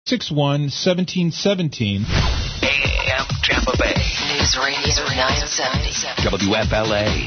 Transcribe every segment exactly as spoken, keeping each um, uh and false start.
six one, one seven one seven. A M Tampa Bay. News Radio nine seventy. W F L A.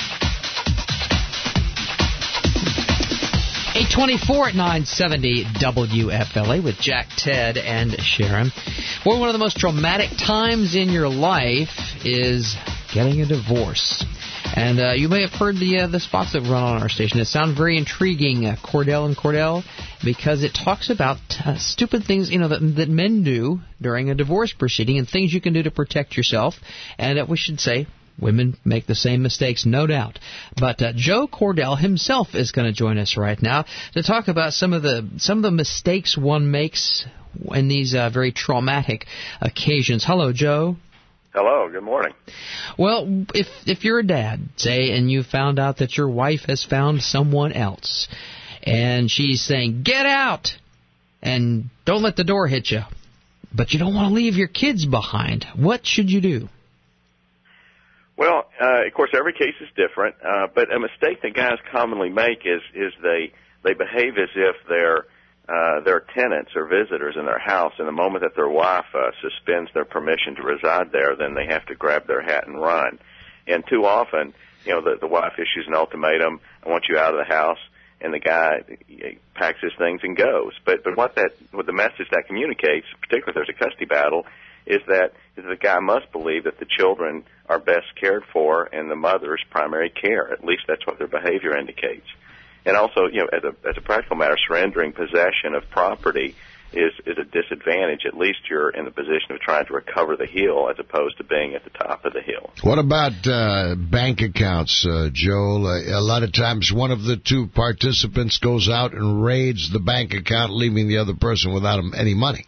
eight twenty-four at nine seventy W F L A with Jack, Ted, and Sharon. Well, one of the most traumatic times in your life is getting a divorce. And uh, you may have heard the uh, the spots that run on our station. It sounds very intriguing, uh, Cordell and Cordell, because it talks about uh, stupid things, you know, that, that men do during a divorce proceeding and things you can do to protect yourself. And uh, we should say women make the same mistakes, no doubt. But uh, Joe Cordell himself is going to join us right now to talk about some of the some of the mistakes one makes in these uh, very traumatic occasions. Hello, Joe. Hello, good morning. Well, if if you're a dad, say, and you found out that your wife has found someone else, and she's saying, get out, and don't let the door hit you, but you don't want to leave your kids behind, what should you do? Well, uh, of course, every case is different, uh, but a mistake that guys commonly make is is they they behave as if they're uh, they're tenants or visitors in their house, and the moment that their wife uh, suspends their permission to reside there, then they have to grab their hat and run. And too often, you know, the, the wife issues an ultimatum, I want you out of the house, and the guy packs his things and goes. But but what that what the message that communicates, particularly if there's a custody battle, is that is the guy must believe that the children are best cared for and the mother's primary care. At least that's what their behavior indicates. And also, you know, as a as a practical matter, surrendering possession of property is is a disadvantage. At least you're in the position of trying to recover the hill as opposed to being at the top of the hill. What about uh, bank accounts, uh, Joel? Uh, a lot of times one of the two participants goes out and raids the bank account, leaving the other person without any money.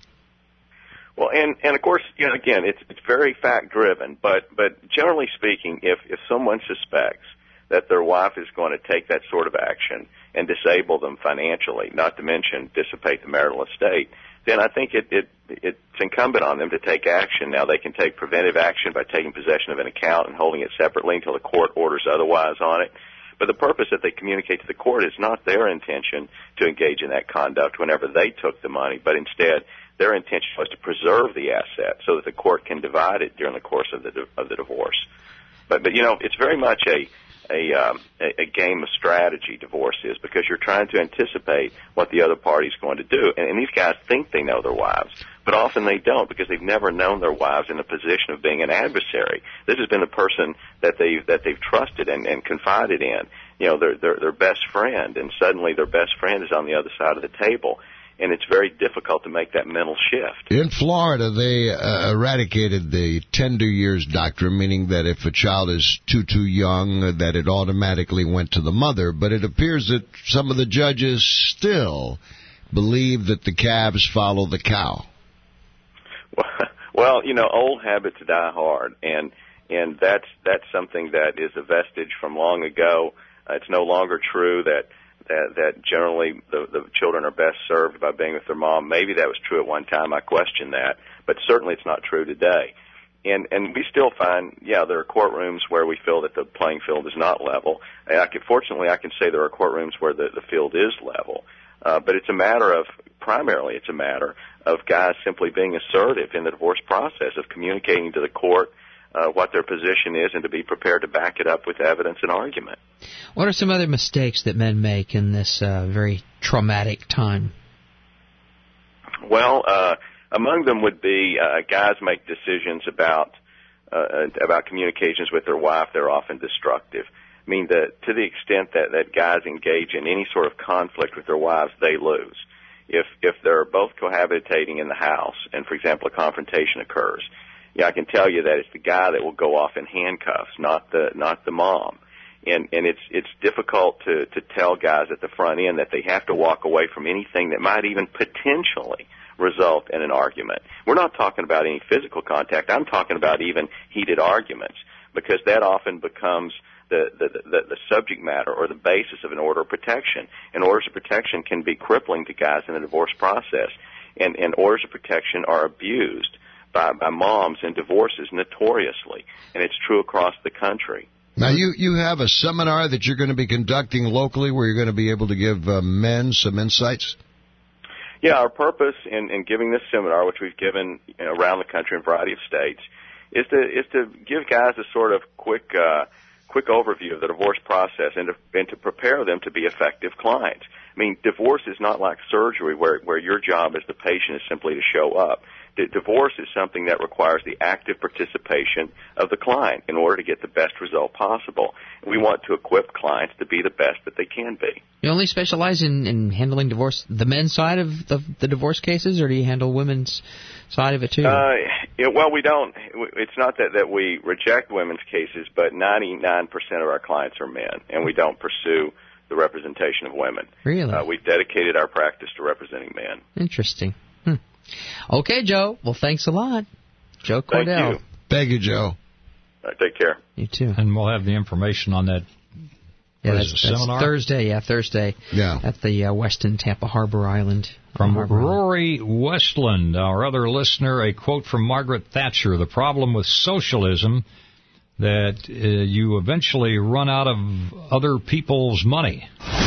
Well, and, and of course, you know, again, it's it's very fact-driven, but, but generally speaking, if, if someone suspects that their wife is going to take that sort of action and disable them financially, not to mention dissipate the marital estate, then I think it, it it's incumbent on them to take action. Now, they can take preventive action by taking possession of an account and holding it separately until the court orders otherwise on it. But the purpose that they communicate to the court is not their intention to engage in that conduct whenever they took the money, but instead their intention was to preserve the asset so that the court can divide it during the course of the of the divorce. But, but you know, it's very much a a, um, a a game of strategy, divorce is, because you're trying to anticipate what the other party's going to do. And, and these guys think they know their wives, but often they don't because they've never known their wives in a position of being an adversary. This has been the person that they've, that they've trusted and, and confided in, you know, their, their, their best friend, and suddenly their best friend is on the other side of the table. And it's very difficult to make that mental shift. In Florida, they uh, eradicated the tender years doctrine, meaning that if a child is too, too young, uh, that it automatically went to the mother. But it appears that some of the judges still believe that the calves follow the cow. Well, you know, old habits die hard, and and that's that's something that is a vestige from long ago. Uh, it's no longer true that That, that generally the, the children are best served by being with their mom. Maybe that was true at one time. I question that. But certainly it's not true today. And and we still find, yeah, there are courtrooms where we feel that the playing field is not level. And I can, fortunately, I can say there are courtrooms where the, the field is level. Uh, but it's a matter of, primarily it's a matter of guys simply being assertive in the divorce process, of communicating to the court Uh, what their position is and to be prepared to back it up with evidence and argument. What are some other mistakes that men make in this uh, very traumatic time? Well, uh, among them would be uh, guys make decisions about uh, about communications with their wife. They're often destructive. I mean, the, to the extent that, that guys engage in any sort of conflict with their wives, they lose. If if they're both cohabitating in the house and, for example, a confrontation occurs, yeah, I can tell you that it's the guy that will go off in handcuffs, not the not the mom. And and it's it's difficult to to tell guys at the front end that they have to walk away from anything that might even potentially result in an argument. We're not talking about any physical contact. I'm talking about even heated arguments, because that often becomes the the the, the subject matter or the basis of an order of protection. And orders of protection can be crippling to guys in the divorce process. And and orders of protection are abused By, by moms in divorces notoriously, and it's true across the country. Now, you, you have a seminar that you're going to be conducting locally where you're going to be able to give uh, men some insights? Yeah, our purpose in, in giving this seminar, which we've given you know, around the country in a variety of states, is to is to give guys a sort of quick uh, quick overview of the divorce process and to, and to prepare them to be effective clients. I mean, divorce is not like surgery where, where your job as the patient is simply to show up. D- divorce is something that requires the active participation of the client in order to get the best result possible. We want to equip clients to be the best that they can be. You only specialize in, in handling divorce, the men's side of the, the divorce cases, or do you handle women's side of it too? Uh, yeah, well, we don't. It's not that, that we reject women's cases, but ninety-nine percent of our clients are men, and we don't pursue the representation of women. Really? Uh, we've dedicated our practice to representing men. Interesting. Hmm. Okay, Joe. Well, thanks a lot. Joe Cordell. Thank you. Thank you, Joe. All right, take care. You too. And we'll have the information on that. Yeah, What that's, is it, that's seminar? Thursday. Yeah, Thursday. Yeah. At the uh, Weston Tampa Harbor Island. From Harbor Island. Rory Westland, our other listener, a quote from Margaret Thatcher: "The problem with socialism that uh, you eventually run out of other people's money."